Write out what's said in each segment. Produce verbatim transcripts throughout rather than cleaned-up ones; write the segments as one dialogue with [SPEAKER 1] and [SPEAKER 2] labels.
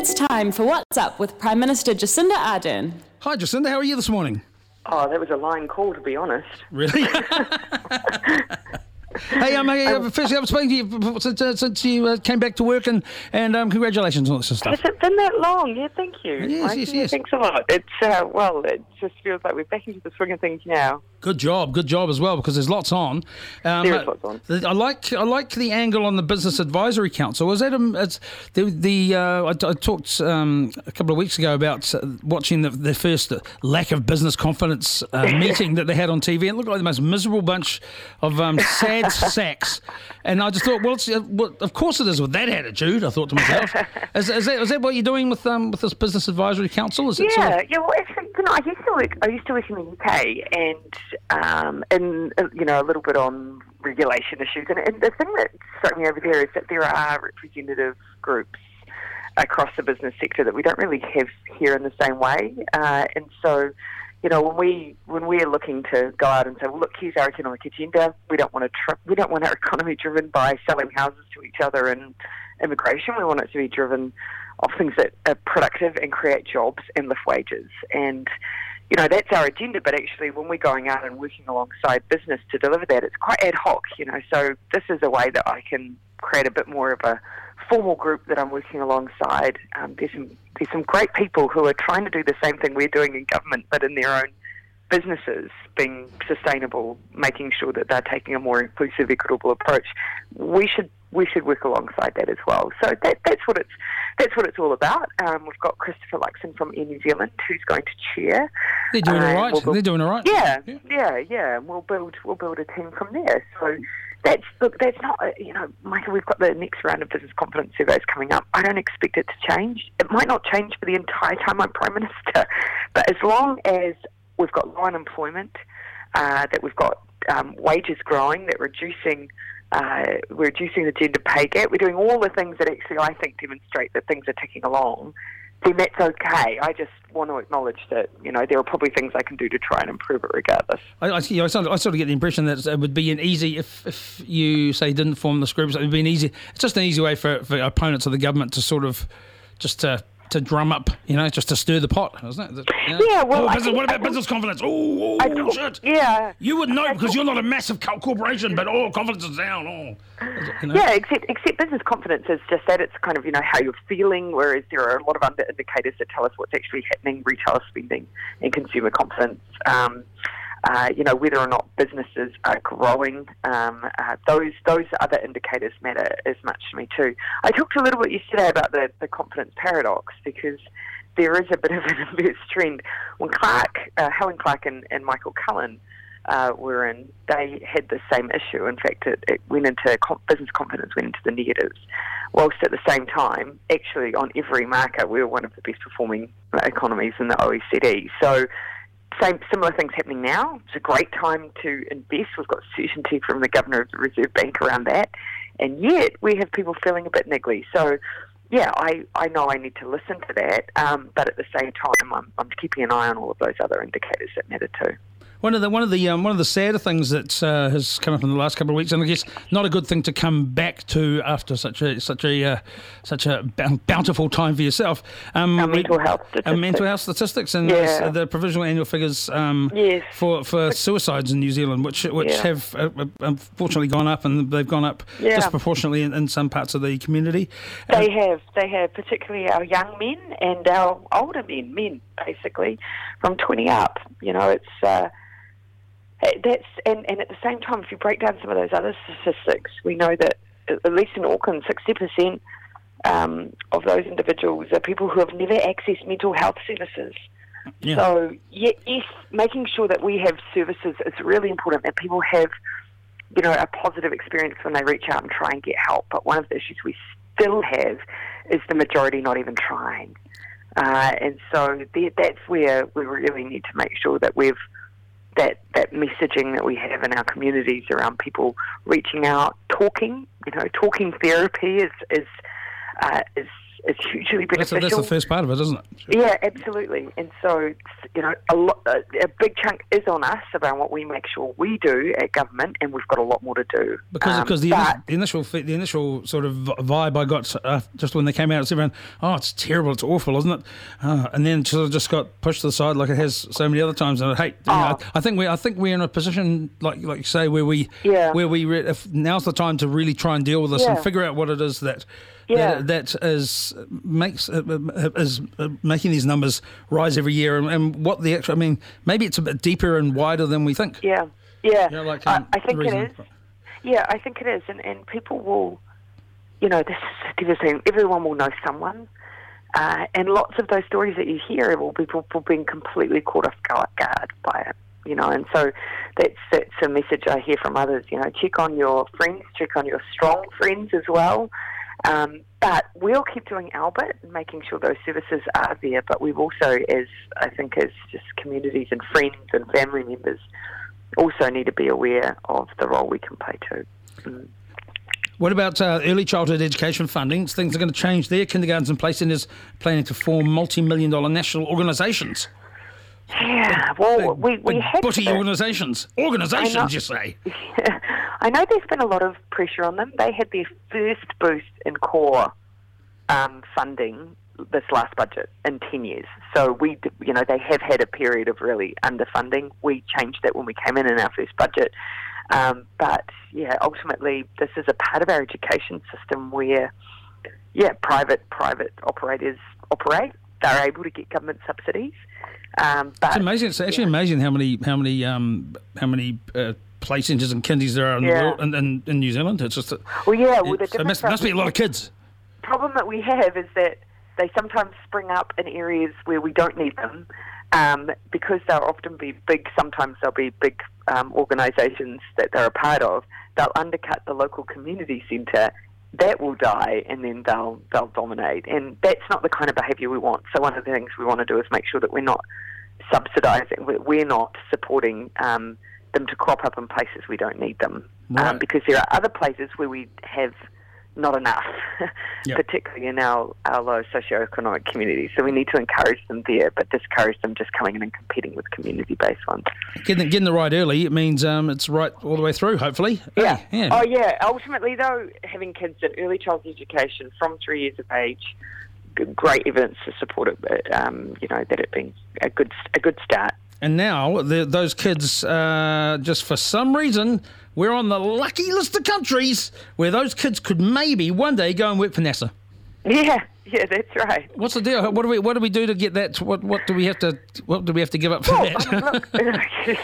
[SPEAKER 1] It's time for What's Up with Prime Minister Jacinda Ardern.
[SPEAKER 2] Hi Jacinda, how are you this morning?
[SPEAKER 3] Oh, that was a lying call, to be honest.
[SPEAKER 2] Really? Hey, um, hey, um, firstly, I've spoken to you since, uh, since you uh, came back to work, and, and um, congratulations on all this stuff.
[SPEAKER 3] Has it been that long? Yeah, thank you.
[SPEAKER 2] Yes,
[SPEAKER 3] Mike.
[SPEAKER 2] yes,
[SPEAKER 3] Yeah,
[SPEAKER 2] yes.
[SPEAKER 3] Thanks a lot. It's, uh, well, it just feels like we're back into the swing of things now.
[SPEAKER 2] Good job, good job as well, because there's lots on. Um,
[SPEAKER 3] There is lots on.
[SPEAKER 2] the- I like I like the angle on the Business Advisory Council. Was that a, it's, the the uh, I, I talked um, a couple of weeks ago about uh, watching the, the first lack of business confidence uh, meeting that they had on T V. It looked like the most miserable bunch of um, sad sacks. And I just thought, well, it's, uh, well, of course it is with that attitude. I thought to myself, is, is that is that what you're doing with um with this Business Advisory Council? Is it
[SPEAKER 3] Yeah,
[SPEAKER 2] sort of,
[SPEAKER 3] yeah. Well, actually, you know, I used to work. I used to work in the U K, and um, and uh, you know, a little bit on regulation issues. And, and the thing that struck me over there is that there are representative groups across the business sector that we don't really have here in the same way. Uh, and so, you know, when we when we're looking to go out and say, well, look, here's our economic agenda. We don't want to tri- we don't want our economy driven by selling houses to each other and immigration. We want it to be driven of things that are productive and create jobs and lift wages. And you know, that's our agenda, but actually when we're going out and working alongside business to deliver that, it's quite ad hoc, you know. So this is a way that I can create a bit more of a formal group that I'm working alongside. Um, there's some there's some great people who are trying to do the same thing we're doing in government, but in their own businesses, being sustainable, making sure that they're taking a more inclusive, equitable approach. We should we should work alongside that as well. So that that's what it's that's what it's all about. Um, we've got Christopher Luxon from Air New Zealand who's going to chair.
[SPEAKER 2] they're doing all
[SPEAKER 3] Uh,
[SPEAKER 2] right.
[SPEAKER 3] we'll build-
[SPEAKER 2] They're doing all right.
[SPEAKER 3] Yeah,
[SPEAKER 2] Yeah.
[SPEAKER 3] yeah, yeah. We'll build we'll build a team from there. So that's look, that's not uh, you know, Michael. We've got the next round of business confidence surveys coming up. I don't expect it to change. It might not change for the entire time I'm Prime Minister, but as long as we've got low unemployment, uh, that we've got um, wages growing, that reducing. Uh, we're reducing the gender pay gap. We're doing all the things that actually I think demonstrate that things are ticking along. Then that's okay. I just want to acknowledge that, you know, there are probably things I can do to try and improve it regardless.
[SPEAKER 2] I, I, you know, I, sort of, I sort of get the impression that it would be an easy, if, if you say didn't form this group, it would be an easy, it's just an easy way for, for opponents of the government to sort of just to, to drum up, you know, just to stir the pot, isn't it? You know?
[SPEAKER 3] Yeah, well,
[SPEAKER 2] oh,
[SPEAKER 3] I
[SPEAKER 2] business,
[SPEAKER 3] think-
[SPEAKER 2] what
[SPEAKER 3] I
[SPEAKER 2] about
[SPEAKER 3] think-
[SPEAKER 2] business confidence? Oh,
[SPEAKER 3] I
[SPEAKER 2] oh
[SPEAKER 3] thought-
[SPEAKER 2] shit.
[SPEAKER 3] Yeah.
[SPEAKER 2] You would know
[SPEAKER 3] I
[SPEAKER 2] because
[SPEAKER 3] thought-
[SPEAKER 2] you're not a massive co- corporation, but oh, confidence is down. Oh, you know?
[SPEAKER 3] Yeah, except except business confidence is just that it's kind of, you know, how you're feeling, whereas there are a lot of under indicators that tell us what's actually happening, retailer spending and consumer confidence. Um, uh, you know, whether or not businesses are growing, um, uh, those those other indicators matter as much to me too. I talked a little bit yesterday about the, the confidence paradox because there is a bit of an inverse trend. When Clark, uh, Helen Clark and, and Michael Cullen uh, were in, they had the same issue. In fact, it, it went into, business confidence went into the negatives, whilst at the same time, actually on every marker, we were one of the best performing economies in the O E C D. So same similar things happening now. It's a great time to invest. We've got certainty from the Governor of the Reserve Bank around that. And yet we have people feeling a bit niggly. So yeah, I, I know I need to listen to that, um, but at the same time, I'm, I'm keeping an eye on all of those other indicators that matter too.
[SPEAKER 2] One of the one of the um, one of the sadder things that uh, has come up in the last couple of weeks, and I guess not a good thing to come back to after such a such a uh, such a bountiful time for yourself. Um,
[SPEAKER 3] Our
[SPEAKER 2] we-
[SPEAKER 3] mental health statistics.
[SPEAKER 2] Our mental health statistics and
[SPEAKER 3] Yeah.
[SPEAKER 2] uh, the provisional annual figures um,
[SPEAKER 3] Yes.
[SPEAKER 2] for for suicides in New Zealand, which which
[SPEAKER 3] Yeah.
[SPEAKER 2] have uh, uh, unfortunately gone up, and they've gone up
[SPEAKER 3] Yeah.
[SPEAKER 2] disproportionately in, in some parts of the community.
[SPEAKER 3] They have, they have, particularly our young men and our older men, men basically, from twenty up. You know, it's uh, that's and, and at the same time, if you break down some of those other statistics, we know that at least in Auckland, sixty percent um, of those individuals are people who have never accessed mental health services.
[SPEAKER 2] Yeah.
[SPEAKER 3] So ye- yes, making sure that we have services is really important, that people have, you know, a positive experience when they reach out and try and get help. But one of the issues we still have is the majority not even trying. Uh, and so there, that's where we really need to make sure that we've that that messaging that we have in our communities around people reaching out, talking. You know, talking therapy is is uh, is is hugely
[SPEAKER 2] That's,
[SPEAKER 3] beneficial.
[SPEAKER 2] the- that's the first part of it, isn't it?
[SPEAKER 3] Yeah, absolutely. And so, you know, a, lot, a, a big chunk is on us around what we make sure we do at government, and we've got a lot more to do.
[SPEAKER 2] Because
[SPEAKER 3] Um,
[SPEAKER 2] because the,
[SPEAKER 3] but-
[SPEAKER 2] the initial fe- the initial sort of vibe I got uh, just when they came out, it's everyone, oh, it's terrible, it's awful, isn't it? Uh, and then it sort of just got pushed to the side like it has so many other times. And I hate, you know,
[SPEAKER 3] Oh.
[SPEAKER 2] I think we I think we're in a position like like you say where we
[SPEAKER 3] Yeah.
[SPEAKER 2] where we re- if now's the time to really try and deal with this and
[SPEAKER 3] Yeah.
[SPEAKER 2] figure out what it is that.
[SPEAKER 3] Yeah.
[SPEAKER 2] That, that is makes uh, uh, is uh, making these numbers rise every year, and, and what the actual. I mean, maybe it's a bit deeper and wider than we think.
[SPEAKER 3] Yeah, yeah.
[SPEAKER 2] You know, like,
[SPEAKER 3] I,
[SPEAKER 2] um,
[SPEAKER 3] I think
[SPEAKER 2] the
[SPEAKER 3] it
[SPEAKER 2] reason-
[SPEAKER 3] is. Yeah, I think it is, and and people will, you know, this is devastating. Everyone will know someone, uh, and lots of those stories that you hear will be people being completely caught off guard by it. You know, and so that's that's a message I hear from others. You know, check on your friends, check on your strong friends as well. Um, but we'll keep doing our bit and making sure those services are there. But we've also, as I think, as just communities and friends and family members, also need to be aware of the role we can play too. Mm.
[SPEAKER 2] What about uh, early childhood education funding? Things are going to change there. Kindergarten's in place and is planning to form multi-million dollar national organisations.
[SPEAKER 3] Yeah, well, we, we
[SPEAKER 2] Big
[SPEAKER 3] had
[SPEAKER 2] butty
[SPEAKER 3] to-
[SPEAKER 2] organisations.
[SPEAKER 3] I know.
[SPEAKER 2] Organisations, you say?
[SPEAKER 3] I know there's been a lot of pressure on them. They had their first boost in core um, funding this last budget in ten years. So we, d- you know, they have had a period of really underfunding. We changed that when we came in in our first budget. Um, but yeah, ultimately, this is a part of our education system where, yeah, private private operators operate. They're able to get government subsidies. Um, but
[SPEAKER 2] It's amazing. It's actually amazing how many how many um, how many uh, play centres and kindies there are in, the
[SPEAKER 3] Yeah.
[SPEAKER 2] world, in, in, in New Zealand. It's just a,
[SPEAKER 3] well, yeah, well, the
[SPEAKER 2] so it must,
[SPEAKER 3] difference
[SPEAKER 2] must be a lot of kids.
[SPEAKER 3] problem that we have is that they sometimes spring up in areas where we don't need them, um, because they'll often be big. Sometimes they'll be big um, organisations that they're a part of. They'll undercut the local community centre. That will die, and then they'll they'll dominate, and that's not the kind of behaviour we want. So one of the things we want to do is make sure that we're not subsidising, we're we're not supporting um, them to crop up in places we don't need them,
[SPEAKER 2] Right.
[SPEAKER 3] um, because there are other places where we have not enough,
[SPEAKER 2] Yep.
[SPEAKER 3] particularly in our, our low socioeconomic communities. So we need to encourage them there, but discourage them just coming in and competing with community-based ones.
[SPEAKER 2] Getting, getting the right early, it means um, it's right all the way through, hopefully.
[SPEAKER 3] Yeah.
[SPEAKER 2] Hey, yeah.
[SPEAKER 3] Oh, yeah. Ultimately, though, having kids in early childhood education from three years of age, g- great evidence to support it. But, um, you know, that it being a good a good start.
[SPEAKER 2] And now the, those kids, uh, just for some reason, we're on the lucky list of countries where those kids could maybe one day go and work for NASA.
[SPEAKER 3] Yeah. Yeah, that's right.
[SPEAKER 2] What's the deal? What do we what do we do to get that? What what do we have to what do we have to give up for
[SPEAKER 3] Well,
[SPEAKER 2] that?
[SPEAKER 3] I mean,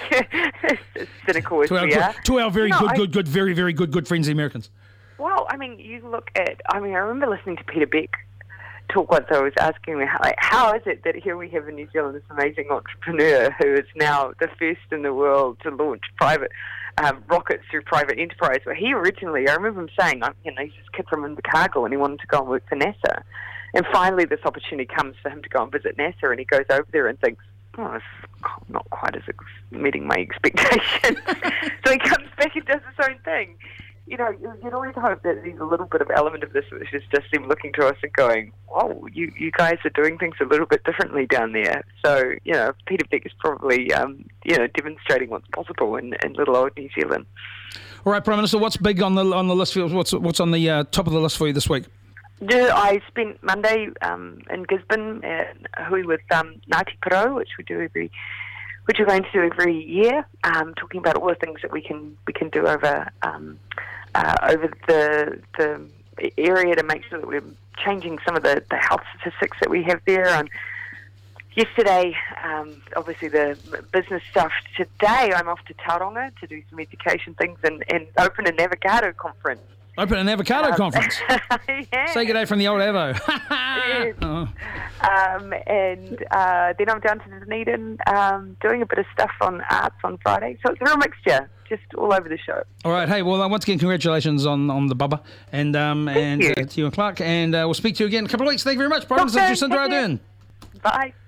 [SPEAKER 3] look, as cynical as
[SPEAKER 2] to, our,
[SPEAKER 3] we are.
[SPEAKER 2] to our very
[SPEAKER 3] No,
[SPEAKER 2] good,
[SPEAKER 3] I-
[SPEAKER 2] good, good, very, very good, good friends, the Americans.
[SPEAKER 3] Well, I mean, you look at, I mean, I remember listening to Peter Beck talk once. I was asking me, how, like, how is it that here we have in New Zealand this amazing entrepreneur who is now the first in the world to launch private um, rockets through private enterprise? Well, he originally, I remember him saying, I'm, you know, he's this kid from Invercargill and he wanted to go and work for NASA. And finally this opportunity comes for him to go and visit NASA, and he goes over there and thinks, oh, this is not quite as ex- meeting my expectations. So he comes back and does his own thing. You know, you- you'd always hope that there's a little bit of element of this, which is just them looking to us and going, "Whoa, you, you guys are doing things a little bit differently down there." So, you know, Peter Beck is probably, um, you know, demonstrating what's possible in, in little old New Zealand.
[SPEAKER 2] All right, Prime Minister, what's big on the on the list for you? What's what's on the uh, top of the list for you this week?
[SPEAKER 3] Yeah, I spent Monday um, in Gisborne, uh, hui with um, Ngāti Porou, which we do every, which we're going to do every year, um, talking about all the things that we can we can do over um, uh, over the the area to make sure that we're changing some of the, the health statistics that we have there. And yesterday, um, obviously the business stuff. Today, I'm off to Tauranga to do some education things and, and open a Navigado conference.
[SPEAKER 2] Open an avocado
[SPEAKER 3] Um,
[SPEAKER 2] conference.
[SPEAKER 3] yeah.
[SPEAKER 2] Say good day from the old Avo.
[SPEAKER 3] Yes.
[SPEAKER 2] Oh.
[SPEAKER 3] Um, and uh, then I'm down to Dunedin um, doing a bit of stuff on arts on Friday. So it's a real mixture, just all over the show.
[SPEAKER 2] All right, hey, well, uh, once again, congratulations on, on the bubba and um, and
[SPEAKER 3] you.
[SPEAKER 2] uh, to you and Clark, and uh, we'll speak to you again in a couple of weeks. Thank you very much, Prime
[SPEAKER 3] Talk
[SPEAKER 2] Minister
[SPEAKER 3] soon.
[SPEAKER 2] Jacinda
[SPEAKER 3] Take care.
[SPEAKER 2] Ardern.
[SPEAKER 3] Bye.